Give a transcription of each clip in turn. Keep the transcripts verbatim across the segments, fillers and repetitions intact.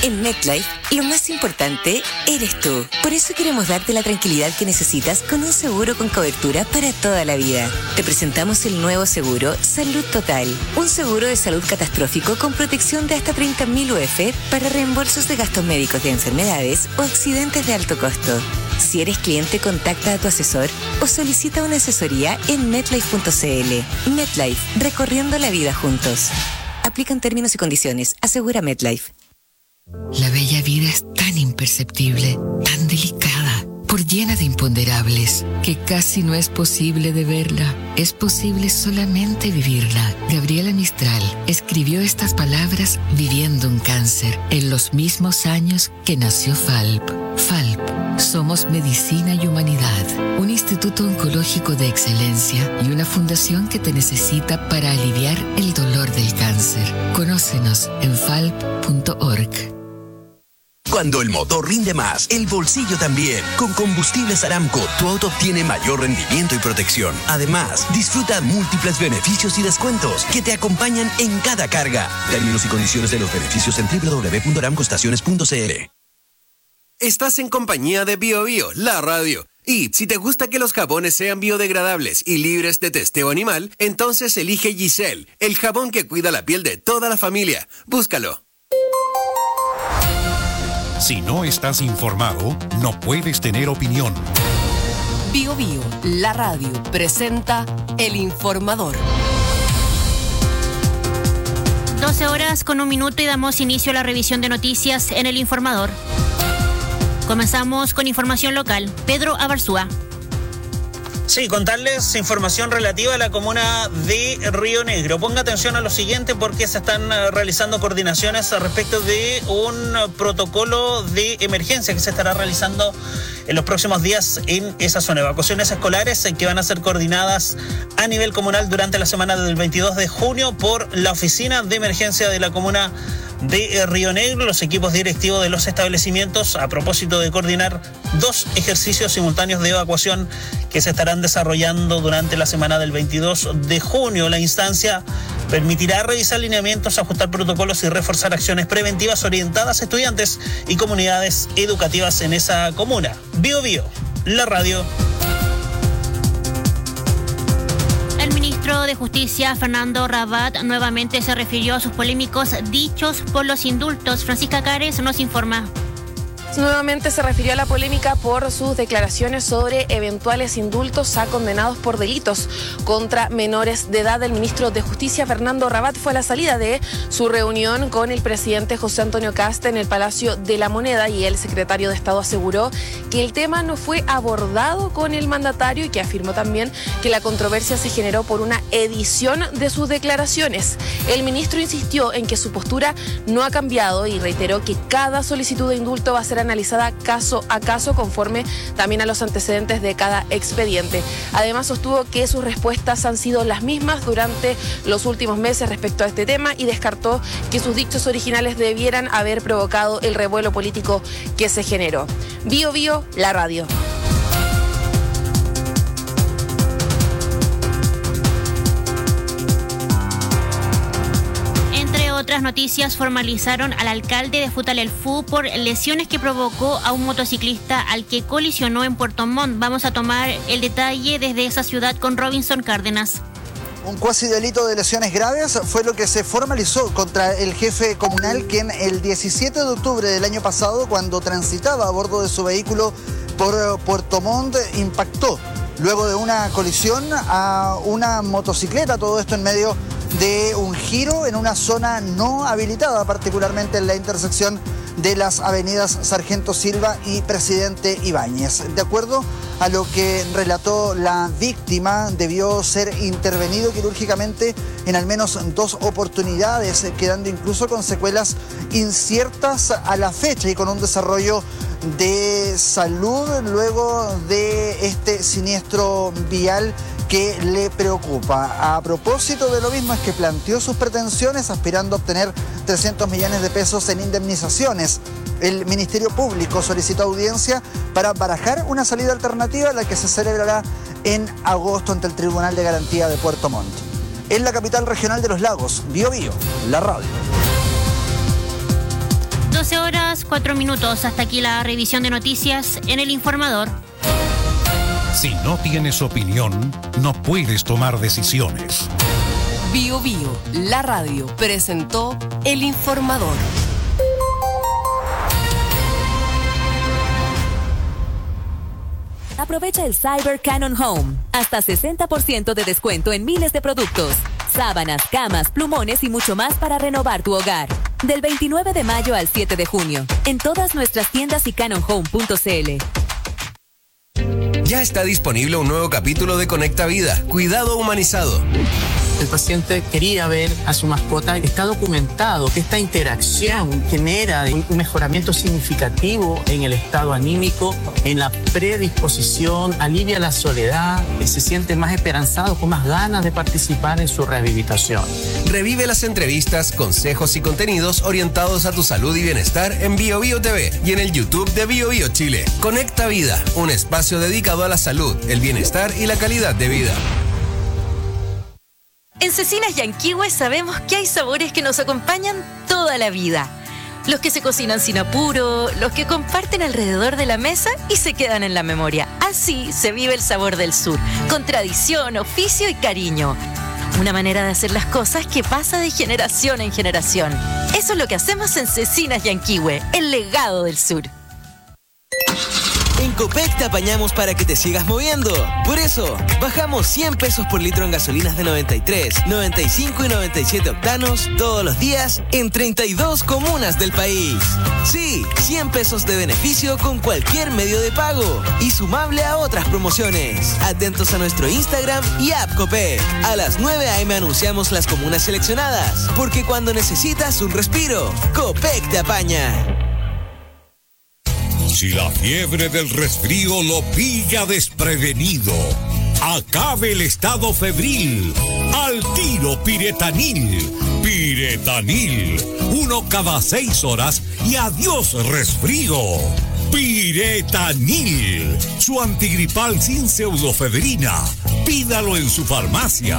En MetLife, lo más importante eres tú. Por eso queremos darte la tranquilidad que necesitas con un seguro con cobertura para toda la vida. Te presentamos el nuevo seguro Salud Total. Un seguro de salud catastrófico con protección de hasta treinta mil U F para reembolsos de gastos médicos de enfermedades o accidentes de alto costo. Si eres cliente, contacta a tu asesor o solicita una asesoría en metlife punto c l. MetLife, recorriendo la vida juntos. Aplican términos y condiciones. Asegura MetLife. La bella vida es tan imperceptible, tan delicada, por llena de imponderables, que casi no es posible de verla. Es posible solamente vivirla. Gabriela Mistral escribió estas palabras viviendo un cáncer en los mismos años que nació Falp. Falp, somos medicina y humanidad, un instituto oncológico de excelencia y una fundación que te necesita para aliviar el dolor del cáncer. Conócenos en falp punto org. Cuando el motor rinde más, el bolsillo también. Con Combustibles Aramco, tu auto obtiene mayor rendimiento y protección. Además, disfruta múltiples beneficios y descuentos que te acompañan en cada carga. Términos y condiciones de los beneficios en doble u doble u doble u punto aramco estaciones punto c l. Estás en compañía de Bio Bio, la radio. Y si te gusta que los jabones sean biodegradables y libres de testeo animal, entonces elige Giselle, el jabón que cuida la piel de toda la familia. Búscalo. Si no estás informado, no puedes tener opinión. Bio Bio, la radio, presenta El Informador. doce horas con un minuto y damos inicio a la revisión de noticias en El Informador. Comenzamos con información local. Pedro Abarzúa. Sí, contarles información relativa a la comuna de Río Negro. Ponga atención a lo siguiente porque se están realizando coordinaciones respecto de un protocolo de emergencia que se estará realizando en los próximos días en esa zona. Evacuaciones escolares que van a ser coordinadas a nivel comunal durante la semana del veintidós de junio por la Oficina de Emergencia de la Comuna de Río Negro. Los equipos directivos de los establecimientos, a propósito de coordinar dos ejercicios simultáneos de evacuación que se estarán desarrollando durante la semana del veintidós de junio. La instancia permitirá revisar lineamientos, ajustar protocolos y reforzar acciones preventivas orientadas a estudiantes y comunidades educativas en esa comuna. Bio Bio, la radio. El ministro de Justicia, Fernando Rabat, nuevamente se refirió a sus polémicos dichos por los indultos. Francisca Cares nos informa. Nuevamente se refirió a la polémica por sus declaraciones sobre eventuales indultos a condenados por delitos contra menores de edad. El ministro de Justicia, Fernando Rabat, fue a la salida de su reunión con el presidente José Antonio Kast en el Palacio de la Moneda, y el secretario de Estado aseguró que el tema no fue abordado con el mandatario y que afirmó también que la controversia se generó por una edición de sus declaraciones. El ministro insistió en que su postura no ha cambiado y reiteró que cada solicitud de indulto va a ser analizada caso a caso conforme también a los antecedentes de cada expediente. Además, sostuvo que sus respuestas han sido las mismas durante los últimos meses respecto a este tema y descartó que sus dichos originales debieran haber provocado el revuelo político que se generó. Bio Bio, la radio. Otras noticias, formalizaron al alcalde de Futalelfú por lesiones que provocó a un motociclista al que colisionó en Puerto Montt. Vamos a tomar el detalle desde esa ciudad con Robinson Cárdenas. Un cuasi delito de lesiones graves fue lo que se formalizó contra el jefe comunal, quien el diecisiete de octubre del año pasado, cuando transitaba a bordo de su vehículo por Puerto Montt, impactó luego de una colisión a una motocicleta, todo esto en medio de un giro en una zona no habilitada, particularmente en la intersección de las avenidas Sargento Silva y Presidente Ibáñez. De acuerdo a lo que relató la víctima, debió ser intervenido quirúrgicamente en al menos dos oportunidades, quedando incluso con secuelas inciertas a la fecha y con un desarrollo de salud luego de este siniestro vial que le preocupa. A propósito de lo mismo, es que planteó sus pretensiones aspirando a obtener trescientos millones de pesos en indemnizaciones. El Ministerio Público solicitó audiencia para barajar una salida alternativa, la que se celebrará en agosto ante el Tribunal de Garantía de Puerto Montt. En la capital regional de los lagos, Bio Bio, la radio. doce horas, cuatro minutos. Hasta aquí la revisión de noticias en El Informador. Si no tienes opinión, no puedes tomar decisiones. Bio Bio, la radio, presentó El Informador. Aprovecha el Cyber Canon Home. Hasta sesenta por ciento de descuento en miles de productos. Sábanas, camas, plumones y mucho más para renovar tu hogar. Del veintinueve de mayo al siete de junio. En todas nuestras tiendas y canon home punto c l. Ya está disponible un nuevo capítulo de Conecta Vida, Cuidado Humanizado. El paciente quería ver a su mascota. Está documentado que esta interacción genera un mejoramiento significativo en el estado anímico, en la predisposición, alivia la soledad, se siente más esperanzado, con más ganas de participar en su rehabilitación. Revive las entrevistas, consejos y contenidos orientados a tu salud y bienestar en Bio Bio T V y en el YouTube de Bio Bio Chile. Conecta Vida, un espacio dedicado a la salud, el bienestar y la calidad de vida. En Cecinas Yanquihue sabemos que hay sabores que nos acompañan toda la vida. Los que se cocinan sin apuro, los que comparten alrededor de la mesa y se quedan en la memoria. Así se vive el sabor del sur, con tradición, oficio y cariño. Una manera de hacer las cosas que pasa de generación en generación. Eso es lo que hacemos en Cecinas Yanquihue, el legado del sur. En Copec te apañamos para que te sigas moviendo. Por eso, bajamos cien pesos por litro en gasolinas de noventa y tres, noventa y cinco y noventa y siete octanos todos los días en treinta y dos comunas del país. Sí, cien pesos de beneficio con cualquier medio de pago y sumable a otras promociones. Atentos a nuestro Instagram y app Copec. A las nueve a eme anunciamos las comunas seleccionadas, porque cuando necesitas un respiro, Copec te apaña. Si la fiebre del resfrío lo pilla desprevenido, acabe el estado febril. Al tiro Piretanil. Piretanil. Uno cada seis horas y adiós resfrío. Piretanil. Su antigripal sin pseudofedrina. Pídalo en su farmacia.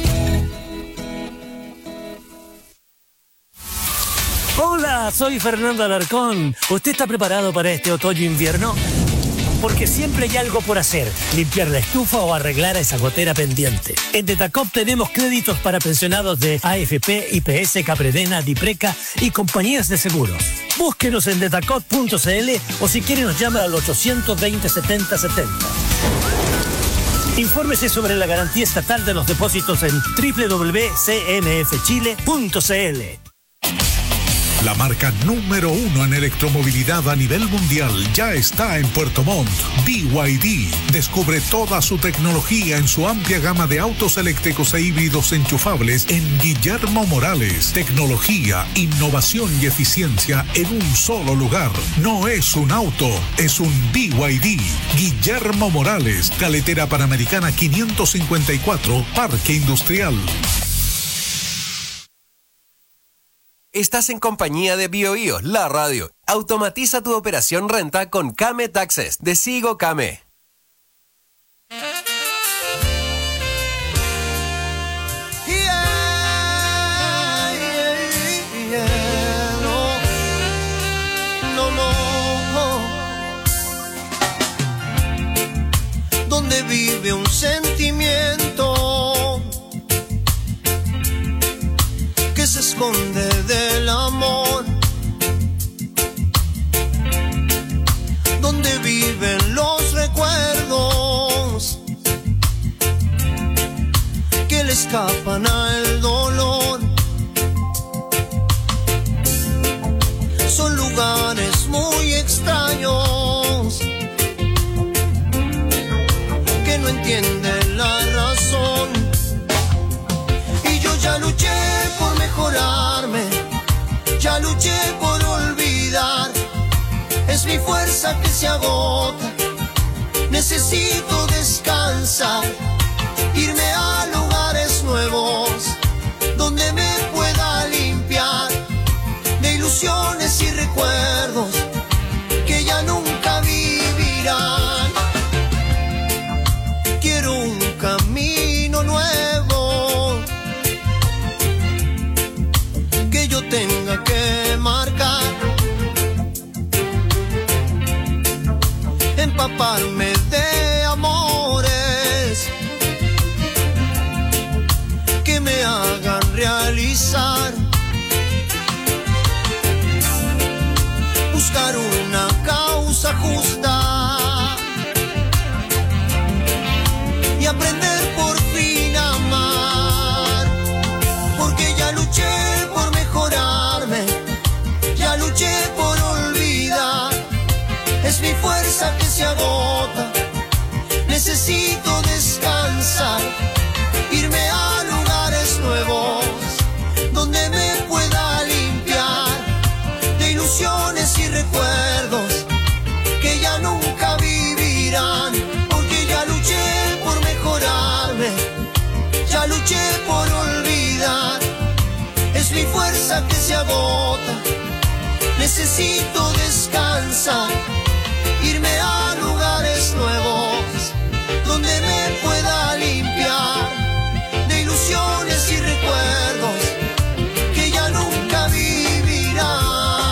Hola, soy Fernando Alarcón. ¿Usted está preparado para este otoño-invierno? Porque siempre hay algo por hacer, limpiar la estufa o arreglar esa gotera pendiente. En Detacop tenemos créditos para pensionados de A F P, I P S, Capredena, Dipreca y compañías de seguros. Búsquenos en detacop punto c l o si quiere nos llama al ochocientos veinte, setenta setenta. Infórmese sobre la garantía estatal de los depósitos en doble u doble u doble u punto c n f chile punto c l. La marca número uno en electromovilidad a nivel mundial ya está en Puerto Montt. B Y D. Descubre toda su tecnología en su amplia gama de autos eléctricos e híbridos enchufables en Guillermo Morales. Tecnología, innovación y eficiencia en un solo lugar. No es un auto, es un B Y D. Guillermo Morales, Carretera Panamericana quinientos cincuenta y cuatro, Parque Industrial. Estás en compañía de Bio Bio, la radio. Automatiza tu operación renta con Came Taxes de Sigo Came. No, no, no. Donde vive un sentimiento que se esconde del amor, donde viven los recuerdos que le escapan al dolor. Son lugares muy extraños que no entienden la razón. Y yo ya luché por mejorarme, ya luché por olvidar. Es mi fuerza que se agota, necesito descansar, irme a lugares nuevos donde me pueda limpiar de ilusiones y recuerdos que ya nunca vivirán. Quiero un camino nuevo que yo tenga que marcar, empaparme de amores que me hagan realizar, buscar una causa justa y aprender por fin a amar, porque ya luché por mejorarme, ya luché por olvidar, es mi fuerza que se agota, necesito descansar, irme a lugares nuevos donde me pueda limpiar de ilusiones y recuerdos que ya nunca vivirán, porque ya luché por mejorarme, ya luché por olvidar, es mi fuerza que se agota, necesito descansar, irme a lugares nuevos donde me pueda limpiar de ilusiones y recuerdos que ya nunca vivirán.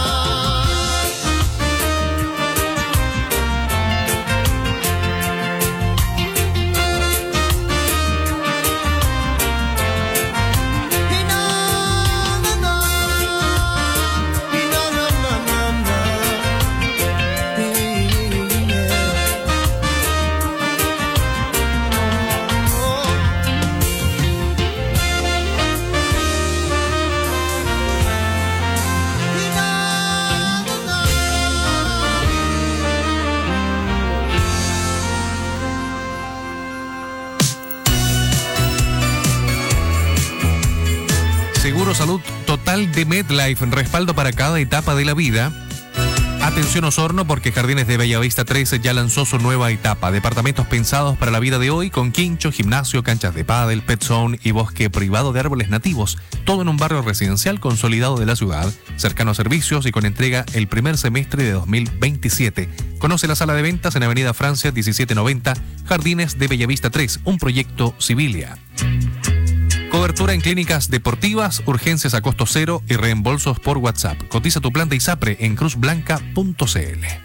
Seguro Salud Total de MedLife, respaldo para cada etapa de la vida. Atención Osorno, porque Jardines de Bellavista trece ya lanzó su nueva etapa. Departamentos pensados para la vida de hoy, con quincho, gimnasio, canchas de pádel, pet zone y bosque privado de árboles nativos. Todo en un barrio residencial consolidado de la ciudad, cercano a servicios y con entrega el primer semestre de dos mil veintisiete. Conoce la sala de ventas en Avenida Francia diecisiete noventa, Jardines de Bellavista tres, un proyecto Civilia. Cobertura en clínicas deportivas, urgencias a costo cero y reembolsos por WhatsApp. Cotiza tu plan de ISAPRE en cruz blanca punto c l.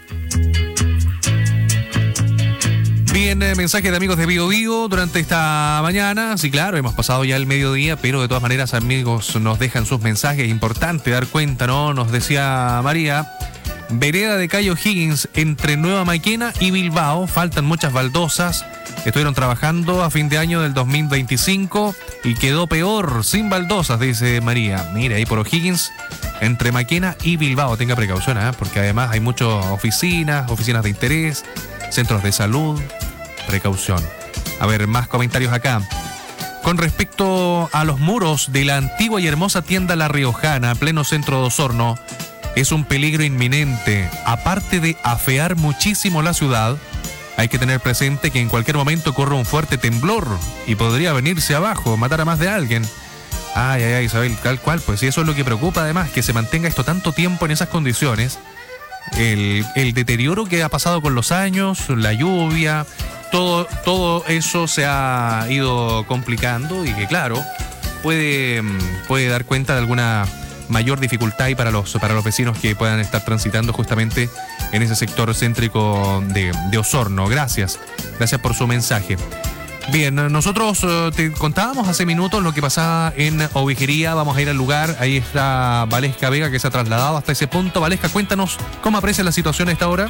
Bien, eh, mensaje de amigos de Bio Bio durante esta mañana. Sí, claro, hemos pasado ya el mediodía, pero de todas maneras, amigos, nos dejan sus mensajes. Importante dar cuenta, ¿no? Nos decía María, vereda de Cayo Higgins entre Nueva Maquena y Bilbao. Faltan muchas baldosas. Estuvieron trabajando a fin de año del dos mil veinticinco y quedó peor, sin baldosas, dice María. Mira, ahí por O'Higgins, entre Maquena y Bilbao. Tenga precaución, ¿eh? Porque además hay muchas oficinas, oficinas de interés, centros de salud. Precaución. A ver, más comentarios acá. Con respecto a los muros de la antigua y hermosa tienda La Riojana, pleno centro de Osorno, es un peligro inminente. Aparte de afear muchísimo la ciudad, hay que tener presente que en cualquier momento ocurre un fuerte temblor y podría venirse abajo, matar a más de alguien. Ay, ay, ay, Isabel, tal cual, pues, y eso es lo que preocupa además, que se mantenga esto tanto tiempo en esas condiciones. El, el deterioro que ha pasado con los años, la lluvia, todo, todo eso se ha ido complicando y que, claro, puede, puede dar cuenta de alguna mayor dificultad y para los, para los vecinos que puedan estar transitando justamente en ese sector céntrico de, de Osorno. Gracias, gracias por su mensaje. Bien, nosotros uh, te contábamos hace minutos lo que pasaba en Ovejería. Vamos a ir al lugar, ahí está Valesca Vega, que se ha trasladado hasta ese punto. Valesca, cuéntanos cómo aprecia la situación a esta hora.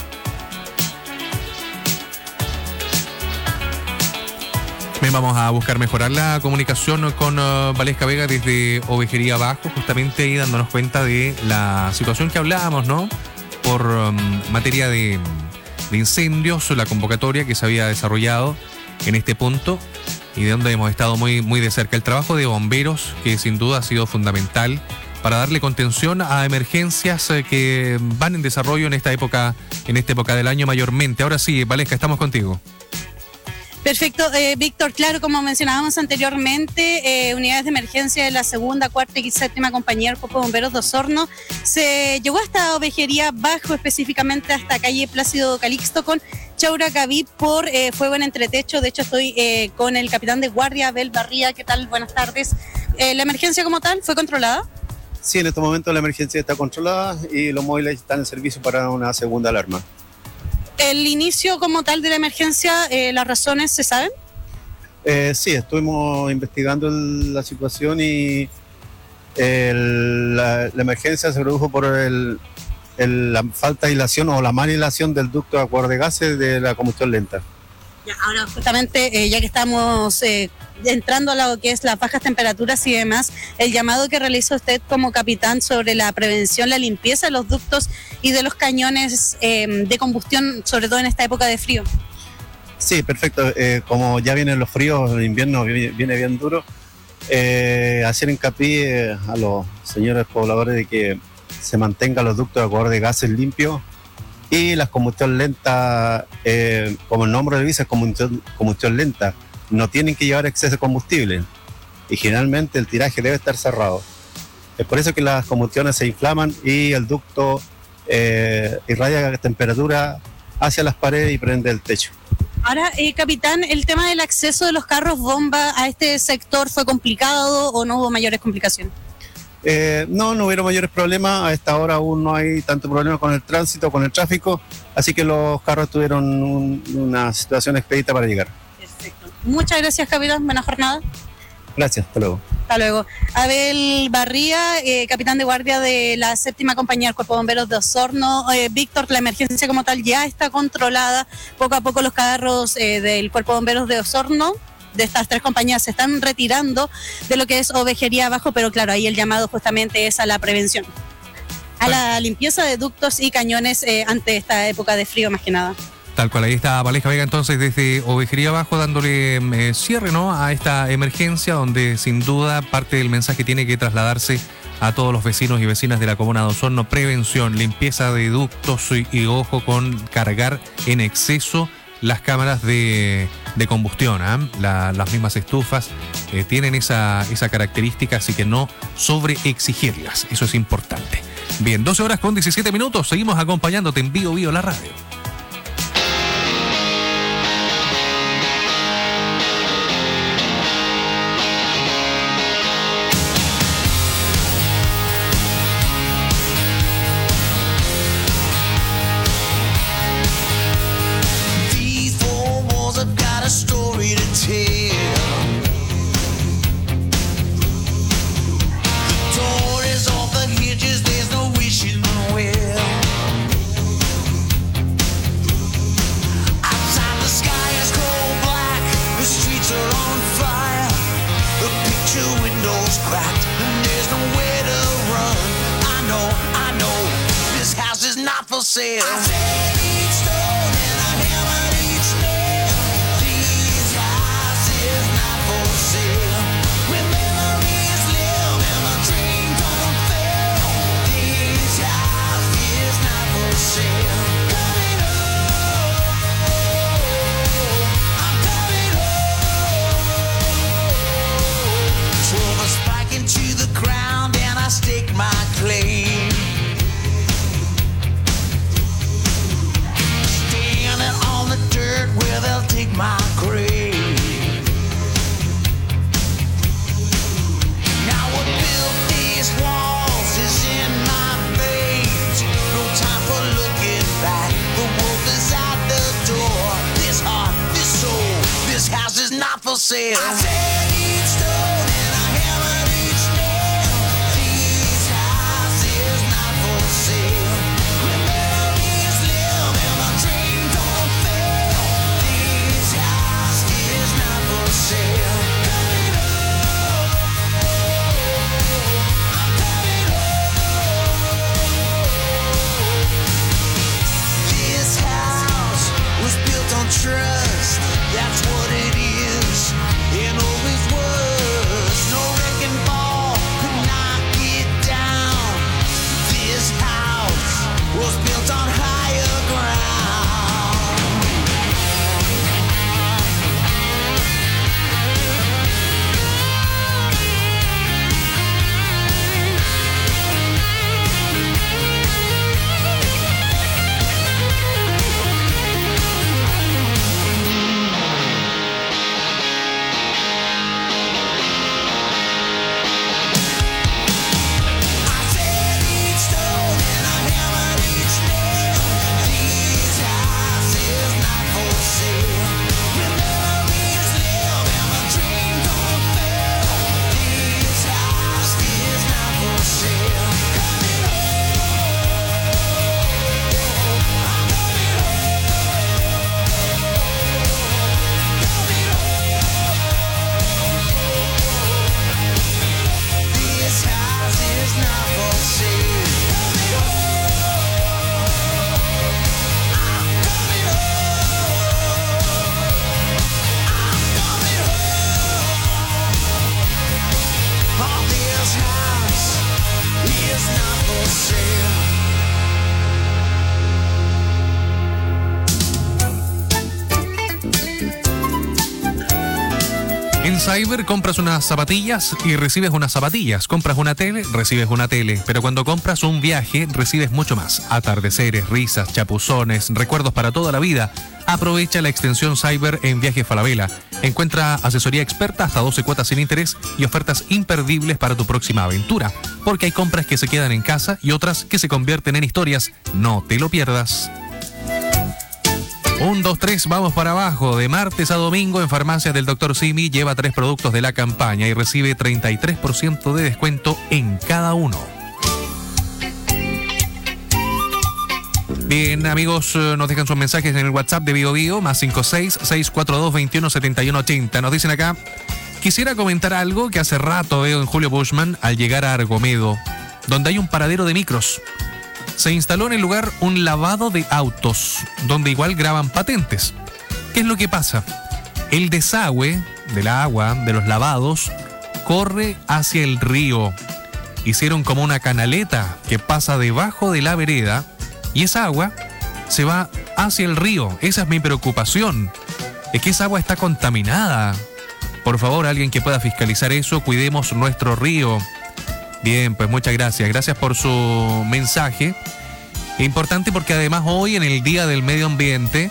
Bien, vamos a buscar mejorar la comunicación con uh, Valesca Vega desde Ovejería Abajo, justamente ahí dándonos cuenta de la situación que hablábamos, ¿no? Por um, materia de, de incendios, la convocatoria que se había desarrollado en este punto y de donde hemos estado muy, muy de cerca. El trabajo de bomberos, que sin duda ha sido fundamental para darle contención a emergencias eh, que van en desarrollo en esta época, en esta época del año mayormente. Ahora sí, Valesca, estamos contigo. Perfecto, eh, Víctor, claro, como mencionábamos anteriormente, eh, unidades de emergencia de la segunda, cuarta y séptima compañía del Cuerpo de Bomberos de Osorno se llegó hasta Ovejería Bajo, específicamente hasta calle Plácido Calixto con Chaura Gaví por eh, fuego en entretecho. De hecho, estoy eh, con el capitán de guardia, Abel Barría. ¿Qué tal? Buenas tardes. Eh, ¿La emergencia como tal fue controlada? Sí, en este momento la emergencia está controlada y los móviles están en servicio para una segunda alarma. El inicio como tal de la emergencia, eh, ¿las razones se saben? Eh, sí, estuvimos investigando el, la situación y el, la, la emergencia se produjo por el, el, la falta de hilación o la mala hilación del ducto de acuerdo de gases de la combustión lenta. Ya, ahora justamente, eh, ya que estamos eh, entrando a lo que es las bajas temperaturas y demás, el llamado que realiza usted como capitán sobre la prevención, la limpieza de los ductos y de los cañones eh, de combustión, sobre todo en esta época de frío. Sí, perfecto. Eh, como ya vienen los fríos, el invierno viene, viene bien duro, eh, hacer hincapié a los señores pobladores de que se mantengan los ductos de acuerdo de gases limpios y las combustión lenta, eh, como el nombre le dice, combustión, combustión lenta, no tienen que llevar exceso de combustible y generalmente el tiraje debe estar cerrado. Es por eso que las combustiones se inflaman y el ducto eh, irradia temperatura hacia las paredes y prende el techo. Ahora, eh, capitán, ¿el tema del acceso de los carros bomba a este sector fue complicado o no hubo mayores complicaciones? Eh, no, no hubieron mayores problemas. A esta hora aún no hay tanto problema con el tránsito, con el tráfico, así que los carros tuvieron un, una situación expedita para llegar. Perfecto. Muchas gracias, capitán. Buena jornada. Gracias, hasta luego. Hasta luego. Abel Barría, eh, capitán de guardia de la séptima compañía del Cuerpo de Bomberos de Osorno. Eh, Víctor, la emergencia como tal ya está controlada. Poco a poco los carros eh, del Cuerpo de Bomberos de Osorno, de estas tres compañías, se están retirando de lo que es Ovejería Abajo, pero claro, ahí el llamado justamente es a la prevención, a la limpieza de ductos y cañones eh, ante esta época de frío más que nada. Tal cual, ahí está Valesca Vega entonces desde Ovejería Abajo dándole eh, cierre, ¿no?, a esta emergencia, donde sin duda parte del mensaje tiene que trasladarse a todos los vecinos y vecinas de la comuna de Osorno: prevención, limpieza de ductos y, y ojo con cargar en exceso las cámaras de, de combustión, ¿eh? La, las mismas estufas eh, tienen esa, esa característica, así que no sobreexigirlas, eso es importante. Bien, doce horas con diecisiete minutos, seguimos acompañándote en Bio Bio la radio. Each Cyber compras unas zapatillas y recibes unas zapatillas. Compras una tele, recibes una tele. Pero cuando compras un viaje, recibes mucho más. Atardeceres, risas, chapuzones, recuerdos para toda la vida. Aprovecha la extensión Cyber en Viaje Falabella. Encuentra asesoría experta, hasta doce cuotas sin interés y ofertas imperdibles para tu próxima aventura. Porque hay compras que se quedan en casa y otras que se convierten en historias. No te lo pierdas. Un, dos, tres, vamos para abajo. De martes a domingo en Farmacias del doctor Simi lleva tres productos de la campaña y recibe treinta y tres por ciento de descuento en cada uno. Bien, amigos, nos dejan sus mensajes en el WhatsApp de Bio Bio, más cinco seis, seis cuatro dos, veintiuno, setenta y uno, ochenta. Nos dicen acá, quisiera comentar algo que hace rato veo en Julio Bushman al llegar a Argomedo, donde hay un paradero de micros. Se instaló en el lugar un lavado de autos, donde igual graban patentes. ¿Qué es lo que pasa? El desagüe del agua, de los lavados, corre hacia el río. Hicieron como una canaleta que pasa debajo de la vereda y esa agua se va hacia el río. Esa es mi preocupación. Es que esa agua está contaminada. Por favor, alguien que pueda fiscalizar eso, cuidemos nuestro río. Bien, pues muchas gracias. Gracias por su mensaje. Importante porque además hoy, en el Día del Medio Ambiente,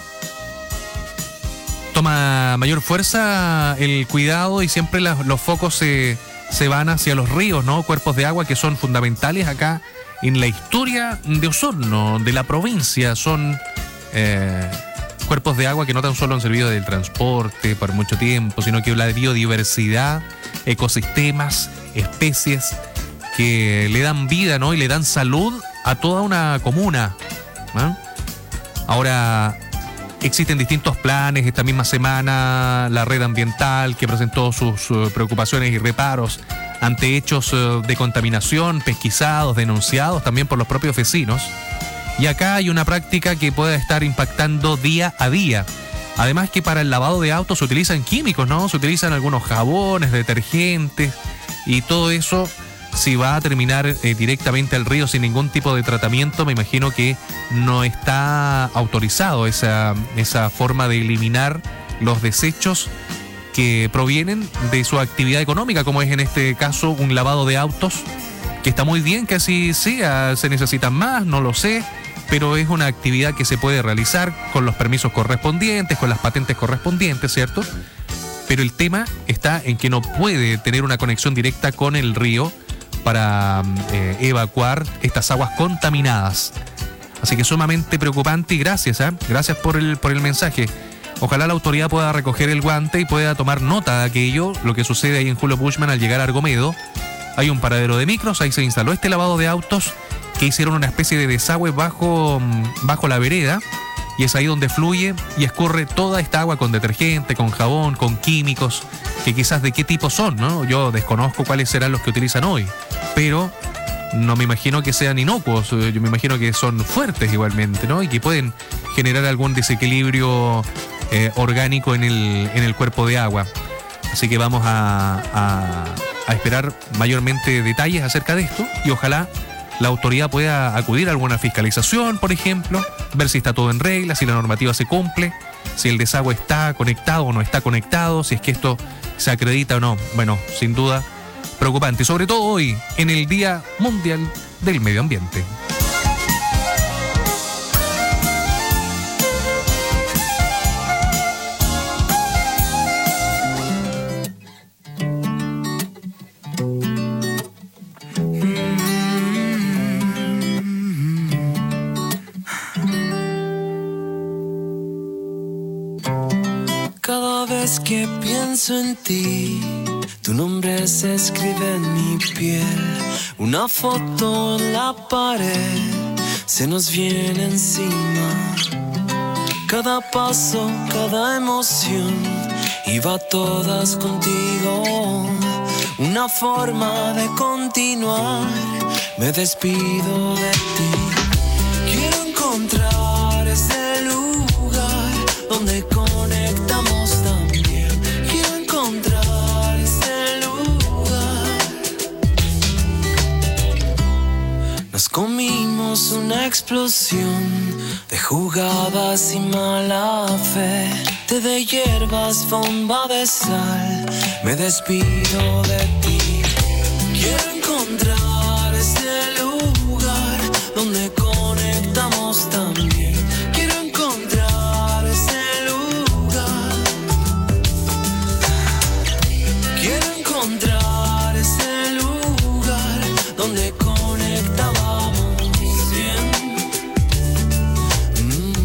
toma mayor fuerza el cuidado y siempre la, los focos se, se van hacia los ríos, ¿no? Cuerpos de agua que son fundamentales acá en la historia de Osorno, de la provincia. Son eh, cuerpos de agua que no tan solo han servido del transporte por mucho tiempo, sino que la biodiversidad, ecosistemas, especies que le dan vida, ¿no? Y le dan salud a toda una comuna, ¿no? Ahora, existen distintos planes. Esta misma semana, la red ambiental que presentó sus uh, preocupaciones y reparos ante hechos uh, de contaminación pesquisados, denunciados también por los propios vecinos. Y acá hay una práctica que puede estar impactando día a día. Además que para el lavado de autos se utilizan químicos, ¿no? Se utilizan algunos jabones, detergentes y todo eso. Si va a terminar eh, directamente al río sin ningún tipo de tratamiento, me imagino que no está autorizado esa, esa forma de eliminar los desechos que provienen de su actividad económica, como es en este caso un lavado de autos, que está muy bien que así sea, se necesitan más, no lo sé, pero es una actividad que se puede realizar con los permisos correspondientes, con las patentes correspondientes, ¿cierto? Pero el tema está en que no puede tener una conexión directa con el río para eh, evacuar estas aguas contaminadas. Así que sumamente preocupante y gracias, ¿eh? Gracias por el, por el mensaje. Ojalá la autoridad pueda recoger el guante y pueda tomar nota de aquello, lo que sucede ahí en Julio Bushman al llegar a Argomedo. Hay un paradero de micros, ahí se instaló este lavado de autos que hicieron una especie de desagüe bajo, bajo la vereda y es ahí donde fluye y escurre toda esta agua con detergente, con jabón, con químicos, que quizás de qué tipo son, ¿no? Yo desconozco cuáles serán los que utilizan hoy, pero no me imagino que sean inocuos, yo me imagino que son fuertes igualmente, ¿no? Y que pueden generar algún desequilibrio eh, orgánico en el, en el cuerpo de agua. Así que vamos a, a, a esperar mayormente detalles acerca de esto y ojalá la autoridad pueda acudir a alguna fiscalización, por ejemplo, ver si está todo en regla, si la normativa se cumple, si el desagüe está conectado o no está conectado, si es que esto se acredita o no. Bueno, sin duda, preocupante, sobre todo hoy, en el Día Mundial del Medio Ambiente. Que pienso en ti, tu nombre se escribe en mi piel, una foto en la pared se nos viene encima, cada paso, cada emoción, iba todas contigo, una forma de continuar, me despido de ti, quiero encontrar ese lugar donde conectamos también. Quiero encontrar ese lugar. Nos comimos una explosión de jugadas y mala fe, té de hierbas, bomba de sal, me despido de ti. Quiero encontrar ese lugar donde conectamos también. Quiero encontrar ese lugar. Quiero encontrar ese lugar donde conectábamos bien. Mm.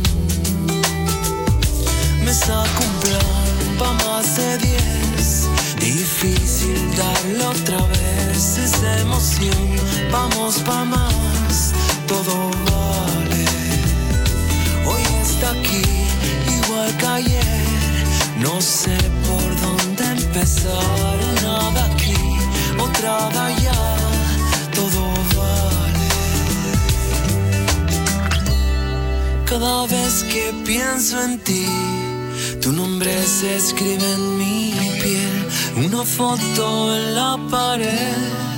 Me saco un plan pa' más de diez. Difícil darlo otra vez. Esa emoción, vamos pa' más. Todo vale. Hoy está aquí, igual que ayer. No sé por dónde empezar. Una de aquí, otra de allá. Todo vale. Cada vez que pienso en ti, tu nombre se escribe en mi piel. Una foto en la pared.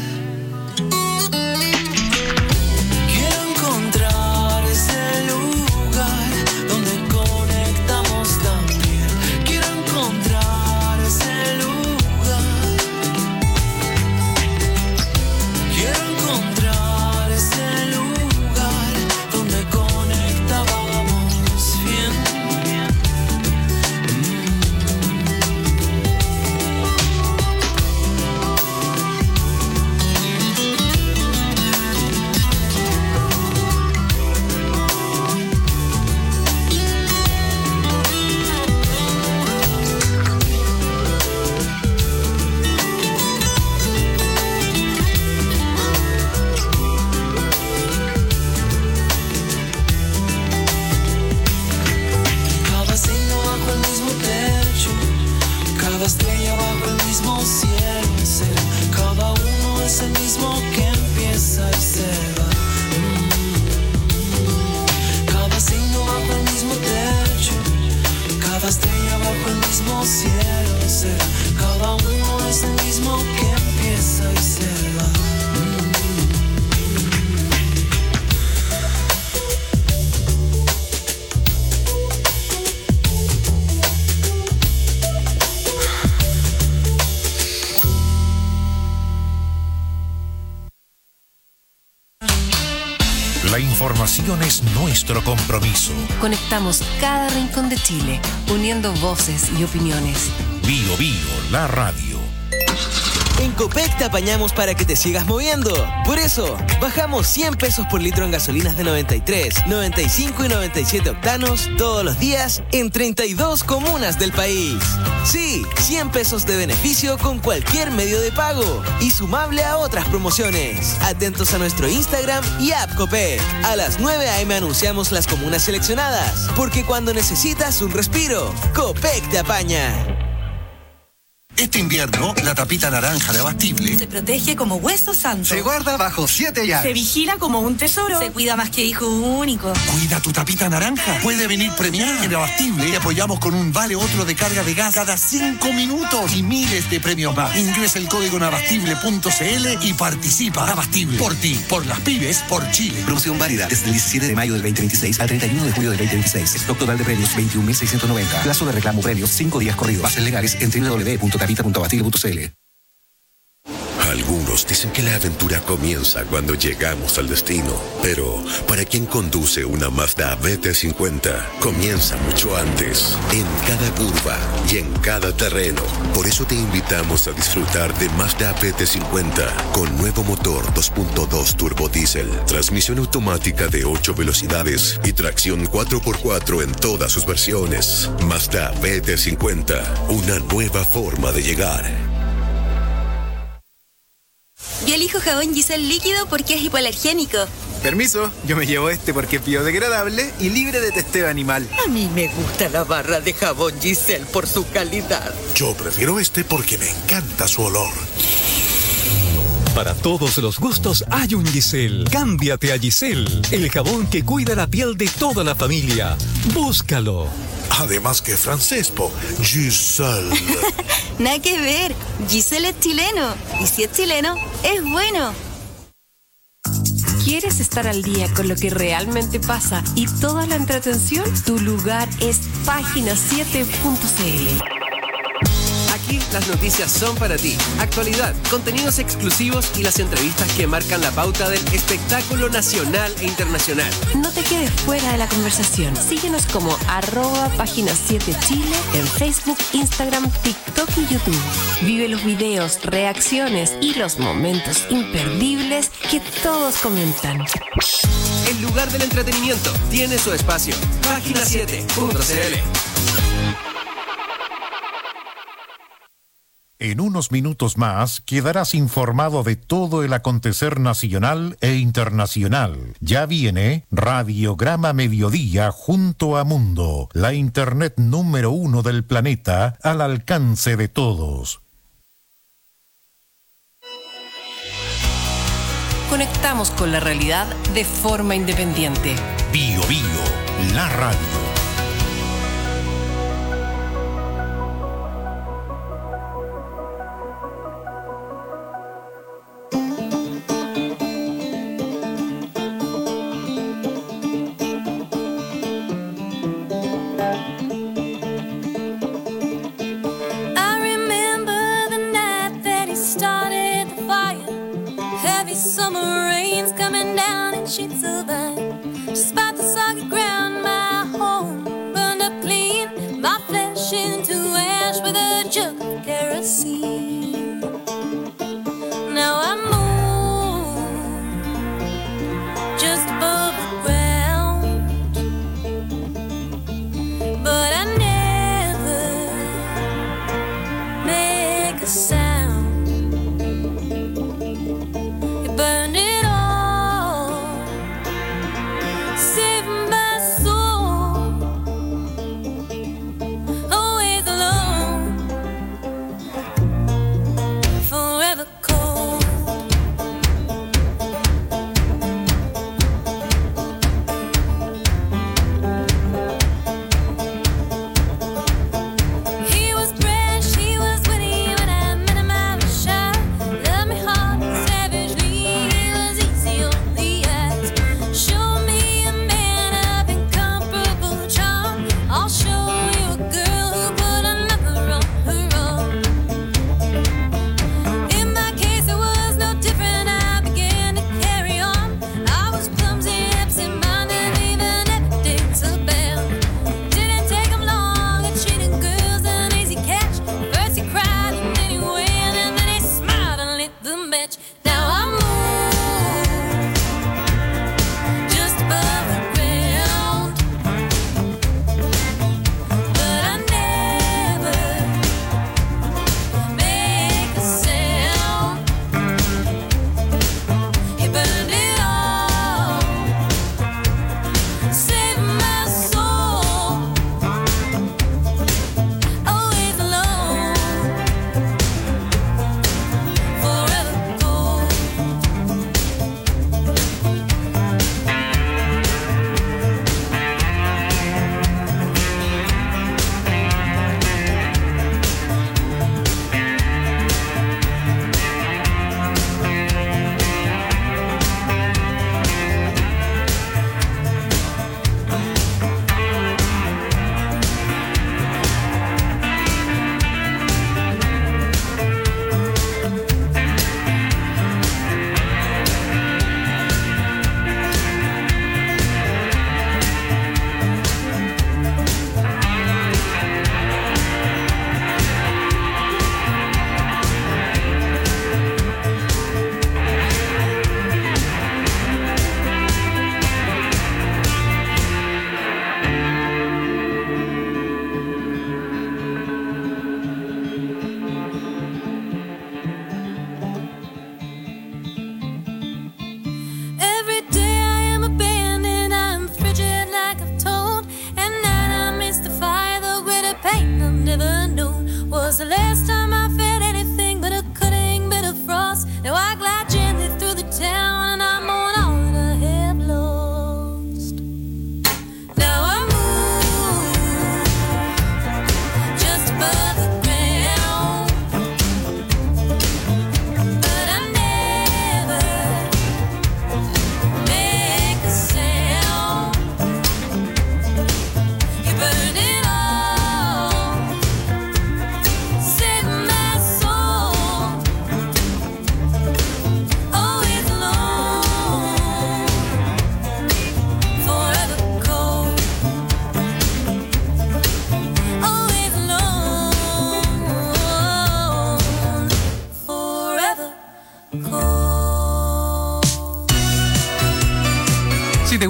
Quiero encontrar ese lugar donde conectamos también. Quiero encontrar ese lugar. Quiero encontrar ese lugar donde conectábamos bien. Cada signo bajo el mismo techo, cada estrella bajo el mismo cielo será. Cada uno es el mismo que empieza y se va. Mm. Cada signo bajo el mismo techo, cada estrella bajo el mismo cielo será. Cada uno es el mismo que empieza y se va. La información es nuestro compromiso. Conectamos cada rincón de Chile, uniendo voces y opiniones. Bio Bio, la radio. En Copec te apañamos para que te sigas moviendo. Por eso, bajamos cien pesos por litro en gasolinas de noventa y tres, noventa y cinco y noventa y siete octanos todos los días en treinta y dos comunas del país. Sí, cien pesos de beneficio con cualquier medio de pago y sumable a otras promociones. Atentos a nuestro Instagram y app Copec. A las nueve a eme anunciamos las comunas seleccionadas, porque cuando necesitas un respiro, Copec te apaña. Este invierno, la tapita naranja de Abastible se protege como hueso santo. se guarda bajo siete llaves. Se vigila como un tesoro. Se cuida más que hijo único. Cuida tu tapita naranja. Puede venir premiada. En Abastible te apoyamos con un vale otro de carga de gas cada cinco minutos y miles de premios más. Ingresa el código en abastible punto cl y participa. Abastible. Por ti, por las pymes, por Chile. Promoción válida desde el diecisiete de mayo del veinte veintiséis al treinta y uno de julio del veinte veintiséis. Stock total de premios veintiún mil seiscientos noventa. Plazo de reclamo premios cinco días corridos. Bases legales en doble u doble u doble u punto tapita punto abastible punto cl. Algunos dicen que la aventura comienza cuando llegamos al destino, pero para quien conduce una Mazda B T cincuenta, comienza mucho antes, en cada curva y en cada terreno. Por eso te invitamos a disfrutar de Mazda B T cincuenta con nuevo motor dos punto dos turbo diésel, transmisión automática de ocho velocidades y tracción cuatro por cuatro en todas sus versiones. Mazda B T cincuenta, una nueva forma de llegar. Yo elijo jabón Giselle líquido porque es hipoalergénico. Permiso, yo me llevo este porque es biodegradable y libre de testeo animal. A mí me gusta la barra de jabón Giselle por su calidad. Yo prefiero este porque me encanta su olor. Para todos los gustos hay un Giselle. Cámbiate a Giselle, el jabón que cuida la piel de toda la familia. Búscalo. Además que francés, po. Giselle. Nada que ver. Giselle es chileno. Y si es chileno, es bueno. ¿Quieres estar al día con lo que realmente pasa y toda la entretención? Tu lugar es página siete punto cl. Aquí las noticias son para ti. Actualidad, contenidos exclusivos y las entrevistas que marcan la pauta del espectáculo nacional e internacional. No te quedes fuera de la conversación. Síguenos como arroba página siete Chile en Facebook, Instagram, TikTok y YouTube. Vive los videos, reacciones y los momentos imperdibles que todos comentan. El lugar del entretenimiento tiene su espacio. página siete punto c l. En unos minutos más quedarás informado de todo el acontecer nacional e internacional. Ya viene Radiograma Mediodía junto a Mundo, la internet número uno del planeta al alcance de todos. Conectamos con la realidad de forma independiente. Bio Bio, la radio. Summer rains coming down in sheets of ice. Despite the soggy ground, my home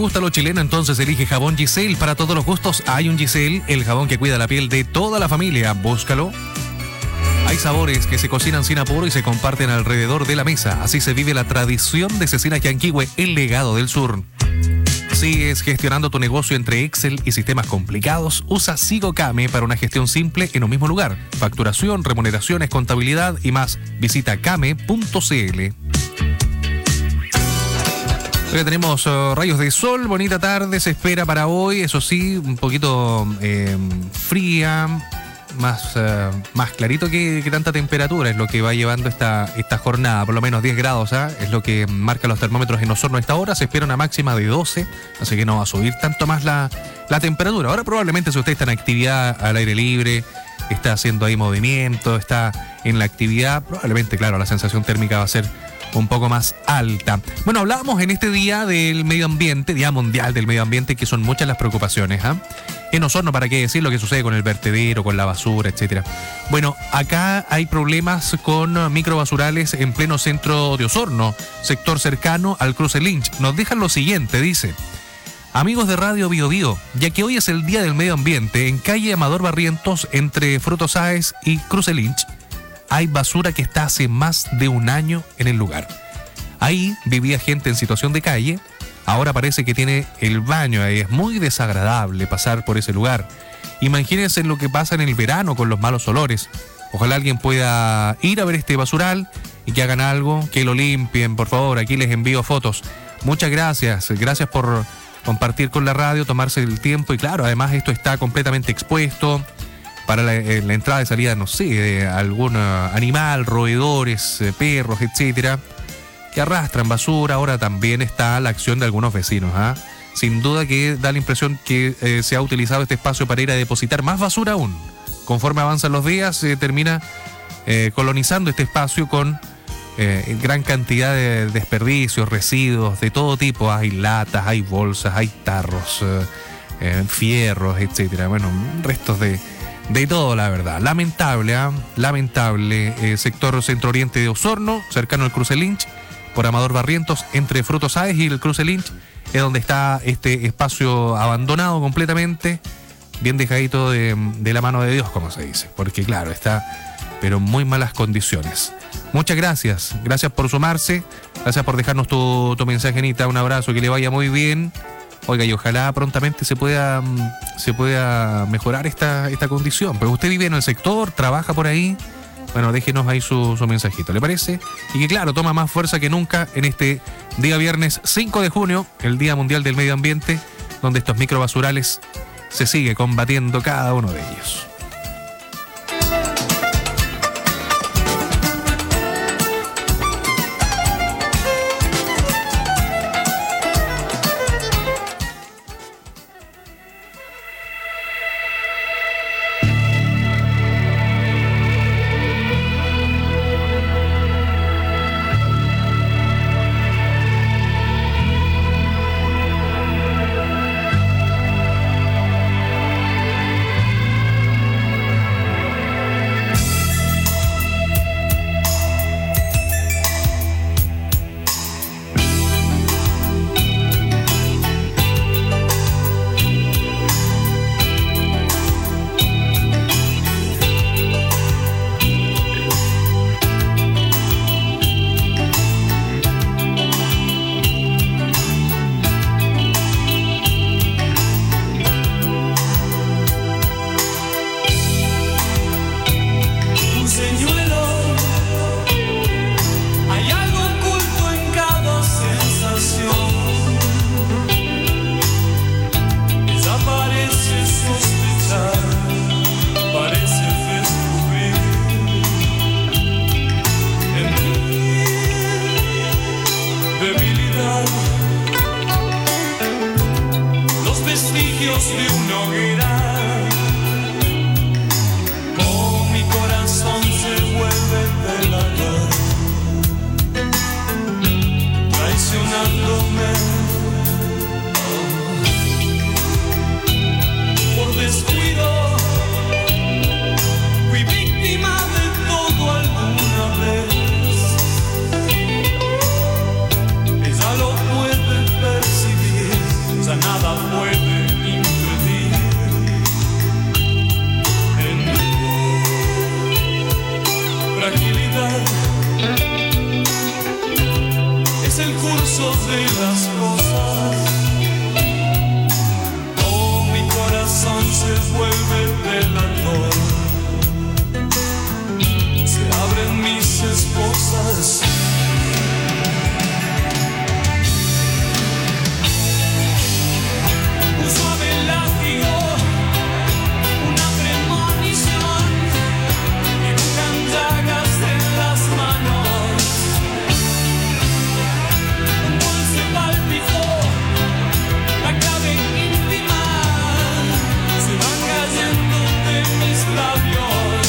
gusta lo chileno, entonces elige jabón Giselle. Para todos los gustos hay un Giselle, el jabón que cuida la piel de toda la familia. Búscalo. Hay sabores que se cocinan sin apuro y se comparten alrededor de la mesa. Así se vive la tradición de Cecina Yanquihue, el legado del sur. ¿Sigues gestionando tu negocio entre Excel y sistemas complicados? Usa SigoCame para una gestión simple en un mismo lugar. Facturación, remuneraciones, contabilidad y más. Visita came punto cl. Hoy tenemos uh, rayos de sol, bonita tarde, se espera para hoy, eso sí, un poquito eh, fría, más, uh, más clarito que, que tanta temperatura es lo que va llevando esta, esta jornada, por lo menos diez grados, ¿eh? Es lo que marcan los termómetros en Osorno a esta hora, se espera una máxima de doce, así que no va a subir tanto más la, la temperatura. Ahora probablemente si usted está en actividad al aire libre, está haciendo ahí movimiento, está en la actividad, probablemente, claro, la sensación térmica va a ser un poco más alta. Bueno, hablábamos en este día del medio ambiente, Día Mundial del Medio Ambiente, que son muchas las preocupaciones, ¿eh? En Osorno, para qué decir lo que sucede con el vertedero, con la basura, etcétera. Bueno, acá hay problemas con microbasurales en pleno centro de Osorno, sector cercano al cruce Lynch. Nos dejan lo siguiente, dice: amigos de Radio Bio Bio, ya que hoy es el Día del Medio Ambiente, en calle Amador Barrientos, entre Fruto Sáez y cruce Lynch, hay basura que está hace más de un año en el lugar. Ahí vivía gente en situación de calle, ahora parece que tiene el baño ahí. Es muy desagradable pasar por ese lugar. Imagínense lo que pasa en el verano con los malos olores. Ojalá alguien pueda ir a ver este basural y que hagan algo, que lo limpien, por favor. Aquí les envío fotos. Muchas gracias, gracias por compartir con la radio, tomarse el tiempo y claro, además esto está completamente expuesto para la, la entrada y salida, no sé, de algún animal, roedores, eh, perros, etcétera, que arrastran basura. Ahora también está la acción de algunos vecinos, ¿ah? ¿eh? Sin duda que da la impresión que eh, se ha utilizado este espacio para ir a depositar más basura aún. Conforme avanzan los días, se eh, termina eh, colonizando este espacio con eh, gran cantidad de desperdicios, residuos de todo tipo. Hay latas, hay bolsas, hay tarros, eh, eh, fierros, etcétera. Bueno, restos de De todo, la verdad. Lamentable, ¿eh? Lamentable. Eh, sector centro-oriente de Osorno, cercano al cruce Lynch, por Amador Barrientos, entre Fruto Sáez y el cruce Lynch, es donde está este espacio abandonado completamente, bien dejadito de, de la mano de Dios, como se dice, porque claro, está, pero en muy malas condiciones. Muchas gracias. Gracias por sumarse. Gracias por dejarnos tu, tu mensaje, Anita. Un abrazo, que le vaya muy bien. Oiga, y ojalá prontamente se pueda, se pueda mejorar esta, esta condición. Pero usted vive en el sector, trabaja por ahí. Bueno, déjenos ahí su, su mensajito, ¿le parece? Y que claro, toma más fuerza que nunca en este día viernes cinco de junio, el Día Mundial del Medio Ambiente, donde estos microbasurales se sigue combatiendo cada uno de ellos. nada puede impedir en mi fragilidad. Es el curso de las cosas. Oh, mi corazón se vuelve delator. Se abren mis esposas. Un suave látigo, una premonición, dibujan llagas en las manos. Un dulce pálpito, la clave íntima, se va cayendo de mis labios.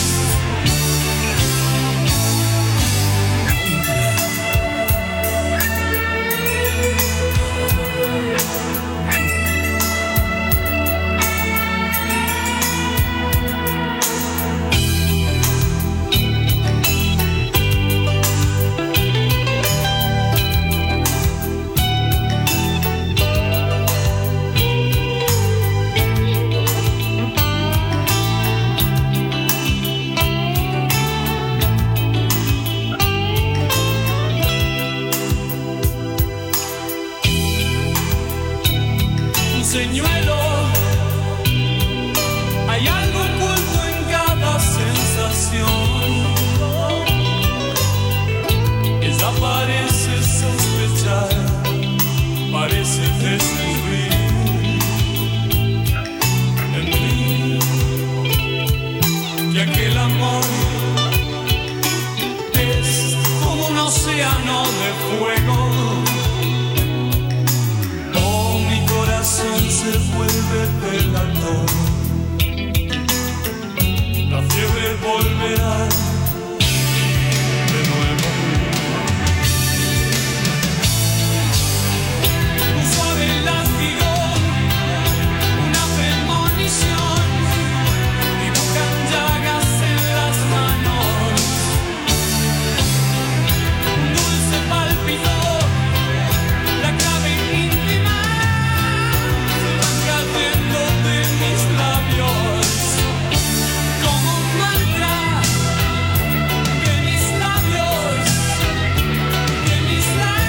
Un señuelo, hay algo oculto en cada sensación. Ella parece sospechar, parece descubrir en mí que aquel amor es como un océano de fuego. Se vuelve delator. La fiebre volverá de nuevo. Un suave látigo, una premonición, dibujan llagas en las manos. Un dulce pálpito, la clave íntima, cayendo de mis labios, como un mantra, de mis labios, de mis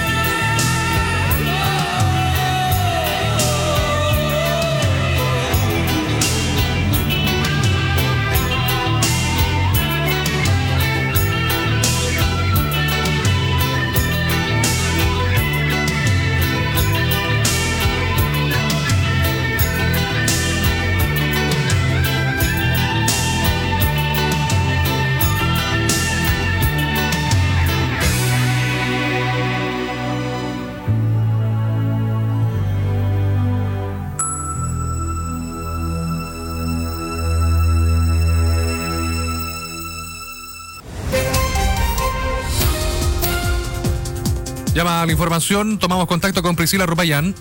Llama a la información, tomamos contacto con Priscila Rupayán.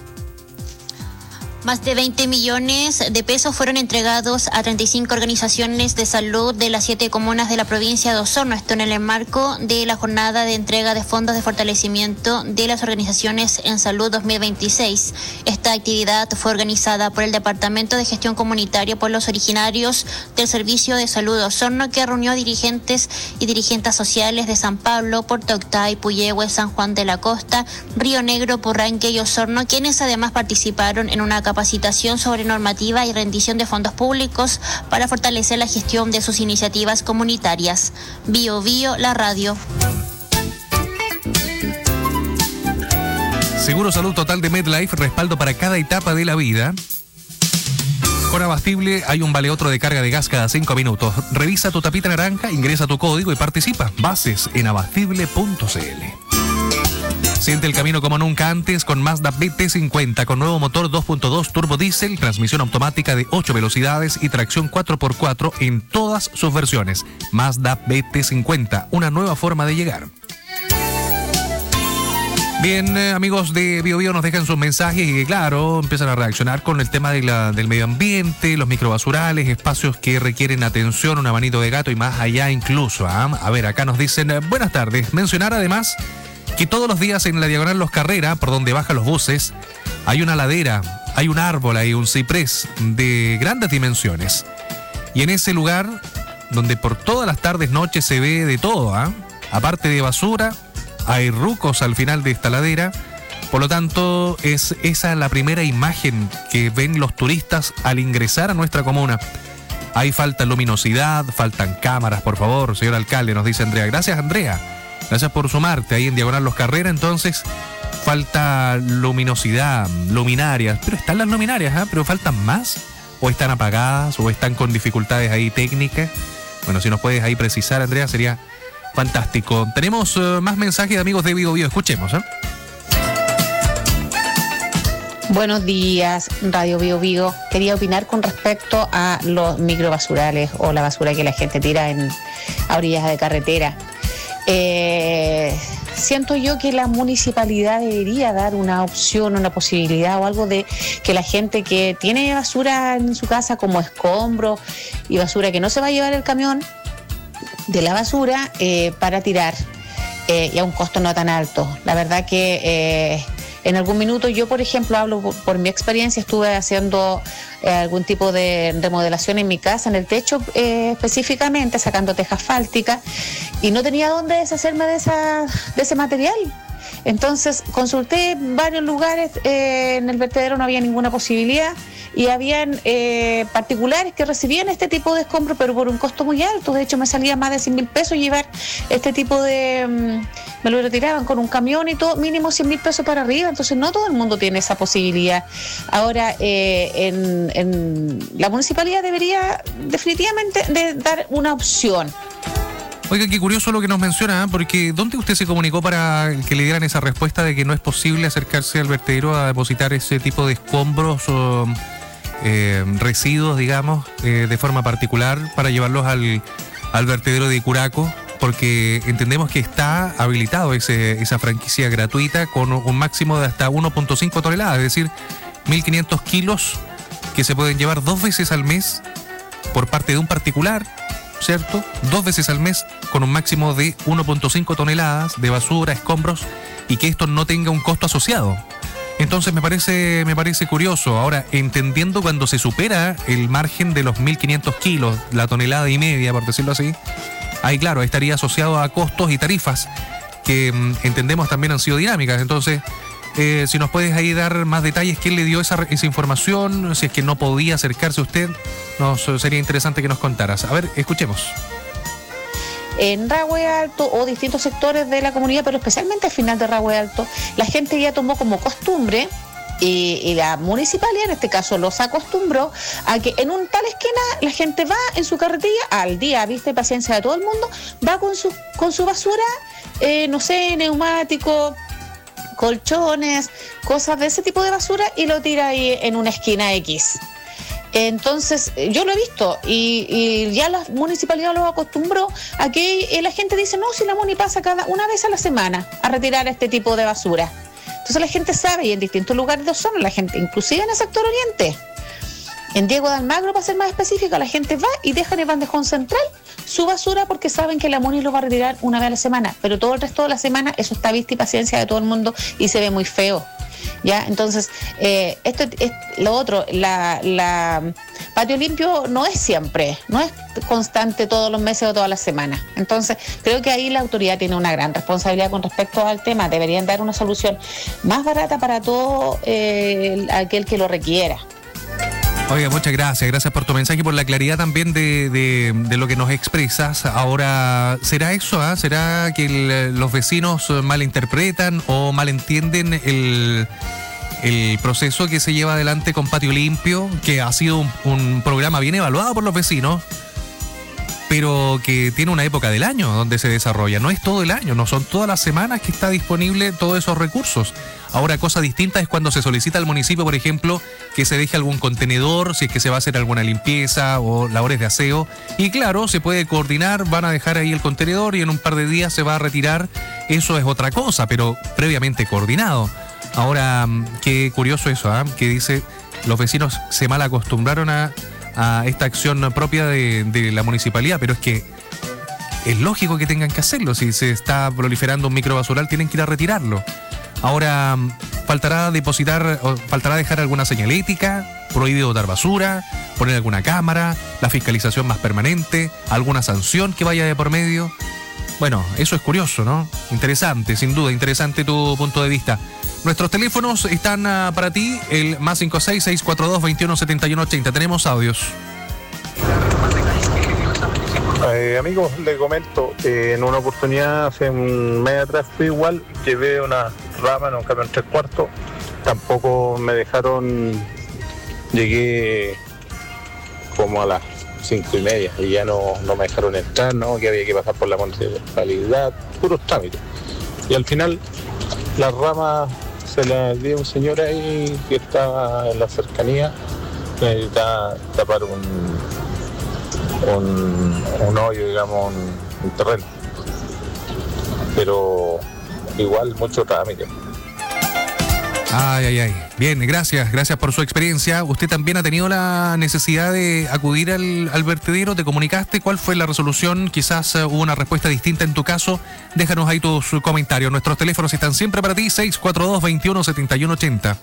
Más de veinte millones de pesos fueron entregados a treinta y cinco organizaciones de salud de las siete comunas de la provincia de Osorno. Esto en el marco de la jornada de entrega de fondos de fortalecimiento de las organizaciones en salud dos mil veintiséis. Esta actividad fue organizada por el Departamento de Gestión Comunitaria Pueblos Originarios del Servicio de Salud de Osorno, que reunió dirigentes y dirigentes sociales de San Pablo, Puerto Octay, Puyehue, San Juan de la Costa, Río Negro, Purranque y Osorno, quienes además participaron en una capacitación sobre normativa y rendición de fondos públicos para fortalecer la gestión de sus iniciativas comunitarias. Bio Bio, la radio. Seguro Salud Total de MedLife, respaldo para cada etapa de la vida. Con Abastible hay un vale otro de carga de gas cada cinco minutos. Revisa tu tapita naranja, ingresa tu código y participa. Bases en abastible punto c l. Siente el camino como nunca antes con Mazda B T cincuenta, con nuevo motor dos punto dos turbo diésel, transmisión automática de ocho velocidades y tracción cuatro por cuatro en todas sus versiones. Mazda B T cincuenta, una nueva forma de llegar. Bien, eh, amigos de Bio Bio nos dejan sus mensajes y, claro, empiezan a reaccionar con el tema de la, del medio ambiente, los microbasurales, espacios que requieren atención, una manito de gato y más allá incluso. ¿eh? A ver, acá nos dicen, eh, buenas tardes. Mencionar además que todos los días en la diagonal Los Carrera, por donde bajan los buses, hay una ladera hay un árbol ahí, un ciprés de grandes dimensiones. Y en ese lugar, donde por todas las tardes, noches se ve de todo, ¿ah? Aparte de basura, hay rucos al final de esta ladera. Por lo tanto, es esa la primera imagen que ven los turistas al ingresar a nuestra comuna. Hay falta luminosidad, faltan cámaras, por favor, señor alcalde, nos dice Andrea. Gracias, Andrea. Gracias por sumarte ahí en Diagonal Los Carreras. Entonces, falta luminosidad, luminarias. Pero están las luminarias, ¿eh? Pero faltan más. O están apagadas, o están con dificultades ahí técnicas. Bueno, si nos puedes ahí precisar, Andrea, sería fantástico. Tenemos uh, más mensajes de amigos de Bio Bio. Escuchemos, ¿eh? Buenos días, Radio Bio Bio. Quería opinar con respecto a los microbasurales o la basura que la gente tira en, a orillas de carretera. Eh, siento yo que la municipalidad debería dar una opción, una posibilidad o algo de que la gente que tiene basura en su casa como escombros y basura que no se va a llevar el camión de la basura eh, para tirar eh, y a un costo no tan alto. La verdad que eh, en algún minuto yo, por ejemplo, hablo por, por mi experiencia, estuve haciendo eh, algún tipo de remodelación en mi casa, en el techo eh, específicamente, sacando teja asfáltica, y no tenía dónde deshacerme de, esa, de ese material. Entonces consulté varios lugares, eh, en el vertedero no había ninguna posibilidad y habían eh, particulares que recibían este tipo de escombros, pero por un costo muy alto. De hecho, me salía más de cien mil pesos llevar este tipo de... Um, me lo retiraban con un camión y todo, mínimo cien mil pesos para arriba. Entonces no todo el mundo tiene esa posibilidad. Ahora, eh, en, en la municipalidad debería definitivamente de dar una opción. Oiga, qué curioso lo que nos menciona, ¿eh? Porque ¿dónde usted se comunicó para que le dieran esa respuesta de que no es posible acercarse al vertedero a depositar ese tipo de escombros o eh, residuos, digamos, eh, de forma particular para llevarlos al, al vertedero de Curaco? Porque entendemos que está habilitado ese, esa franquicia gratuita con un máximo de hasta uno punto cinco toneladas, es decir, mil quinientos kilos que se pueden llevar dos veces al mes por parte de un particular, ¿cierto? Dos veces al mes con un máximo de uno punto cinco toneladas de basura, escombros, y que esto no tenga un costo asociado. Entonces me parece, me parece curioso. Ahora, entendiendo cuando se supera el margen de los mil quinientos kilos, la tonelada y media, por decirlo así, ahí claro, estaría asociado a costos y tarifas que mmm, entendemos también han sido dinámicas. Entonces, eh, si nos puedes ahí dar más detalles, ¿quién le dio esa, esa información? Si es que no podía acercarse usted, nos sería interesante que nos contaras. A ver, escuchemos. En Rahue Alto o distintos sectores de la comunidad, pero especialmente al final de Rahue Alto, la gente ya tomó como costumbre, y, y la municipalidad en este caso los acostumbró a que en un tal esquina la gente va en su carretilla al día, viste, paciencia de todo el mundo, va con su, con su basura, eh, no sé, neumático, colchones, cosas de ese tipo de basura, y lo tira ahí en una esquina X. Entonces, yo lo he visto y, y ya la municipalidad lo acostumbró a que la gente dice, no, si la muni pasa cada una vez a la semana a retirar este tipo de basura. Entonces la gente sabe, y en distintos lugares de Osorno, la gente, inclusive en el sector oriente, en Diego de Almagro, para ser más específica, la gente va y deja en el bandejón central su basura porque saben que la muni lo va a retirar una vez a la semana, pero todo el resto de la semana eso está vista y paciencia de todo el mundo y se ve muy feo. ¿Ya? Entonces, eh, esto es lo otro, la, la patio limpio no es siempre, no es constante todos los meses o todas las semanas. Entonces, creo que ahí la autoridad tiene una gran responsabilidad con respecto al tema. Deberían dar una solución más barata para todo eh, aquel que lo requiera. Oiga, muchas gracias, gracias por tu mensaje y por la claridad también de, de, de lo que nos expresas. Ahora, ¿será eso? ¿eh? ¿Será que el, los vecinos malinterpretan o malentienden el, el proceso que se lleva adelante con Patio Limpio, que ha sido un, un programa bien evaluado por los vecinos, pero que tiene una época del año donde se desarrolla? No es todo el año, no son todas las semanas que está disponible todos esos recursos. Ahora, cosa distinta es cuando se solicita al municipio, por ejemplo, que se deje algún contenedor, si es que se va a hacer alguna limpieza o labores de aseo. Y claro, se puede coordinar, van a dejar ahí el contenedor y en un par de días se va a retirar. Eso es otra cosa, pero previamente coordinado. Ahora, qué curioso eso, ¿eh? Que dice, los vecinos se mal acostumbraron a, a esta acción propia de, de la municipalidad, pero es que es lógico que tengan que hacerlo. Si se está proliferando un microbasural, tienen que ir a retirarlo. Ahora, faltará depositar, o faltará dejar alguna señalética, prohibido botar basura, poner alguna cámara, la fiscalización más permanente, alguna sanción que vaya de por medio. Bueno, eso es curioso, ¿no? Interesante, sin duda, interesante tu punto de vista. Nuestros teléfonos están uh, para ti, el más cinco seis, seis cuatro dos, veintiuno setenta y uno ochenta. Tenemos audios. Eh, amigos, le comento, eh, en una oportunidad hace un mes atrás fui igual, llevé una rama en un camión tres cuartos, tampoco me dejaron, llegué como a las cinco y media y ya no, no me dejaron entrar, ¿no? Que había que pasar por la municipalidad, puros trámites. Y al final la rama se la dio un señor ahí que estaba en la cercanía, que necesitaba tapar un, un, un hoyo, digamos, un, un terreno. Pero igual mucho trámite. Ay, ay, ay. Bien, gracias, gracias por su experiencia. ¿Usted también ha tenido la necesidad de acudir al, al vertedero? ¿Te comunicaste? ¿Cuál fue la resolución? Quizás uh, hubo una respuesta distinta en tu caso. Déjanos ahí tus comentarios. Nuestros teléfonos están siempre para ti, seis cuatro dos, veintiuno setenta y uno ochenta.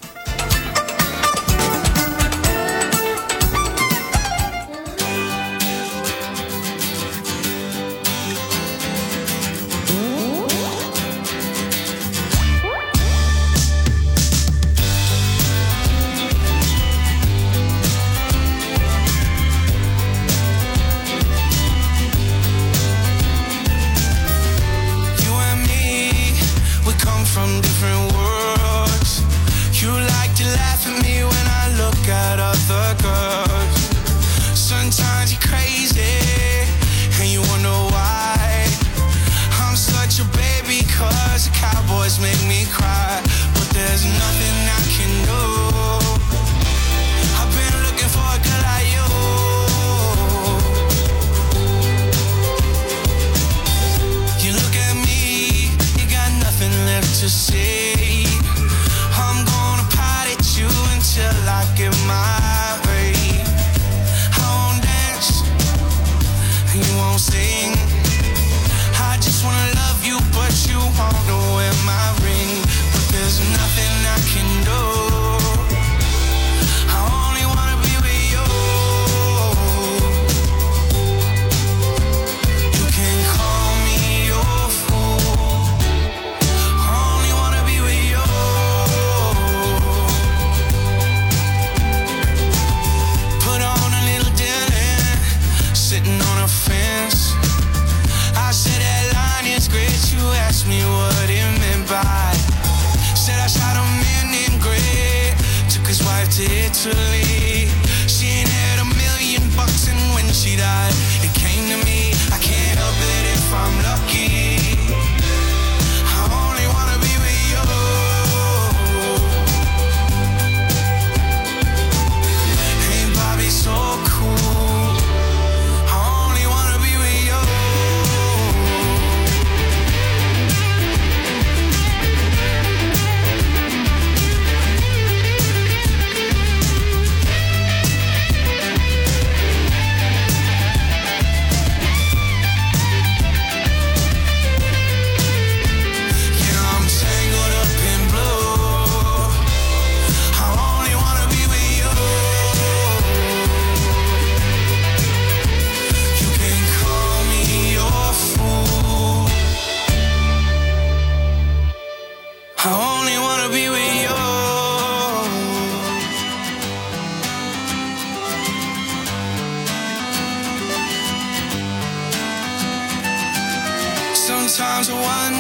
Sometimes I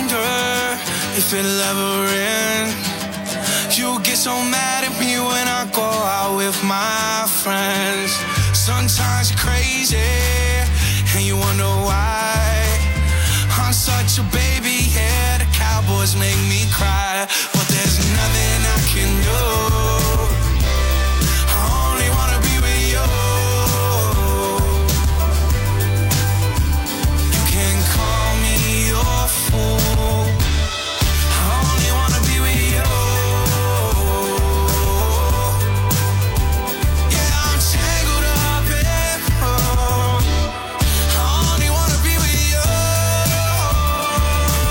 wonder if it'll ever end. You get so mad at me when I go out with my friends. Sometimes you're crazy and you wonder why. I'm such a baby, yeah, the Cowboys make me cry. But there's nothing I can do. I only wanna be with you. You can call me your fool. I only wanna be with you. Yeah, I'm tangled up in love. I only wanna be with you.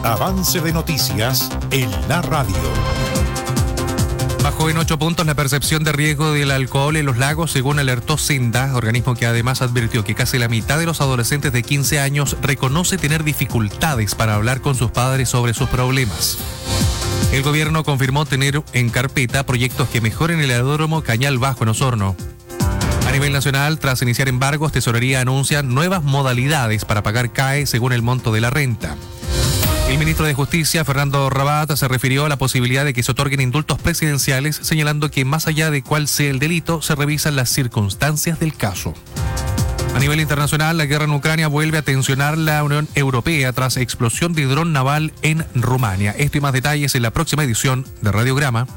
Avance de noticias en la radio. Bajó en ocho puntos la percepción de riesgo del alcohol en los lagos, según alertó Senda, organismo que además advirtió que casi la mitad de los adolescentes de quince años reconoce tener dificultades para hablar con sus padres sobre sus problemas. El gobierno confirmó tener en carpeta proyectos que mejoren el aeródromo Cañal Bajo en Osorno. A nivel nacional, tras iniciar embargos, Tesorería anuncia nuevas modalidades para pagar C A E según el monto de la renta. El ministro de Justicia, Fernando Rabat, se refirió a la posibilidad de que se otorguen indultos presidenciales, señalando que más allá de cuál sea el delito, se revisan las circunstancias del caso. A nivel internacional, la guerra en Ucrania vuelve a tensionar la Unión Europea tras explosión de dron naval en Rumania. Esto y más detalles en la próxima edición de Radiograma.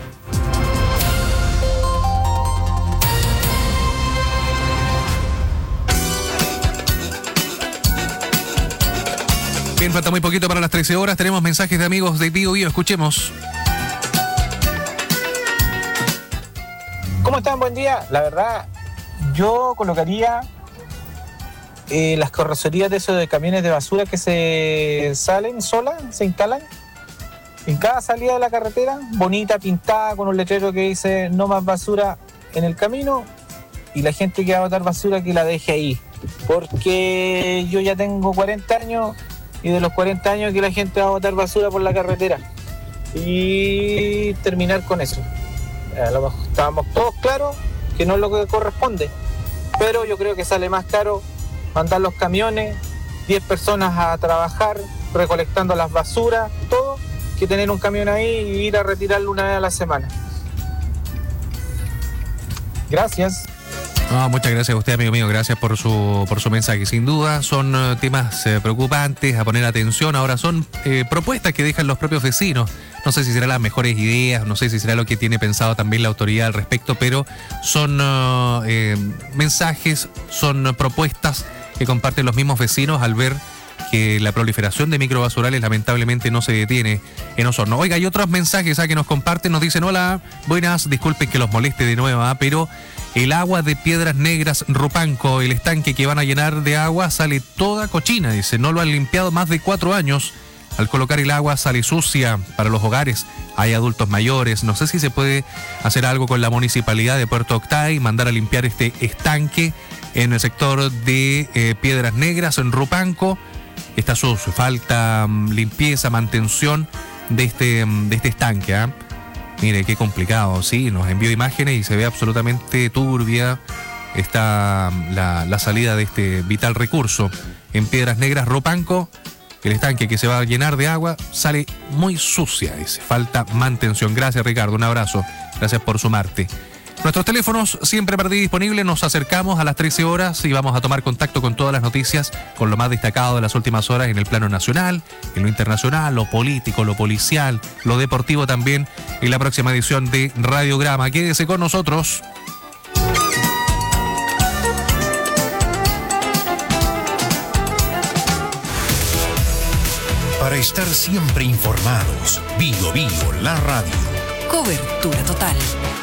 Bien, falta muy poquito para las trece horas. Tenemos mensajes de amigos de Bio Bio. Escuchemos. ¿Cómo están? Buen día. La verdad, yo colocaría eh, las carrocerías de esos de camiones de basura que se salen solas, se instalan en cada salida de la carretera, bonita, pintada, con un letrero que dice no más basura en el camino, y la gente que va a botar basura que la deje ahí. Porque yo ya tengo cuarenta años y de los cuarenta años que la gente va a botar basura por la carretera. Y terminar con eso. A lo mejor estábamos todos claros que no es lo que corresponde, pero yo creo que sale más caro mandar los camiones, diez personas a trabajar recolectando las basuras, todo, que tener un camión ahí y ir a retirarlo una vez a la semana. Gracias. Ah, muchas gracias a usted, amigo mío. Gracias por su por su mensaje. Sin duda son uh, temas eh, preocupantes a poner atención. Ahora son eh, propuestas que dejan los propios vecinos. No sé si serán las mejores ideas, no sé si será lo que tiene pensado también la autoridad al respecto, pero son uh, eh, mensajes, son uh, propuestas que comparten los mismos vecinos al ver que la proliferación de microbasurales lamentablemente no se detiene en Osorno. Oiga, hay otros mensajes ¿ah? que nos comparten, nos dicen: hola, buenas, disculpen que los moleste de nuevo, ¿ah? pero el agua de Piedras Negras, Rupanco, el estanque que van a llenar de agua sale toda cochina, dice, no lo han limpiado más de cuatro años. Al colocar el agua sale sucia para los hogares, hay adultos mayores, no sé si se puede hacer algo con la municipalidad de Puerto Octay, mandar a limpiar este estanque en el sector de eh, Piedras Negras, en Rupanco. Está sucio, falta um, limpieza, mantención de este, um, de este estanque. ¿eh? Mire, qué complicado, sí, nos envió imágenes y se ve absolutamente turbia está um, la, la salida de este vital recurso. En Piedras Negras, Rupanco, el estanque que se va a llenar de agua sale muy sucia, dice, falta mantención. Gracias, Ricardo, un abrazo, gracias por sumarte. Nuestros teléfonos siempre para ti disponibles, nos acercamos a las trece horas y vamos a tomar contacto con todas las noticias, con lo más destacado de las últimas horas en el plano nacional, en lo internacional, lo político, lo policial, lo deportivo también, en la próxima edición de Radiograma. Quédese con nosotros. Para estar siempre informados, Bio Bio, la radio. Cobertura total.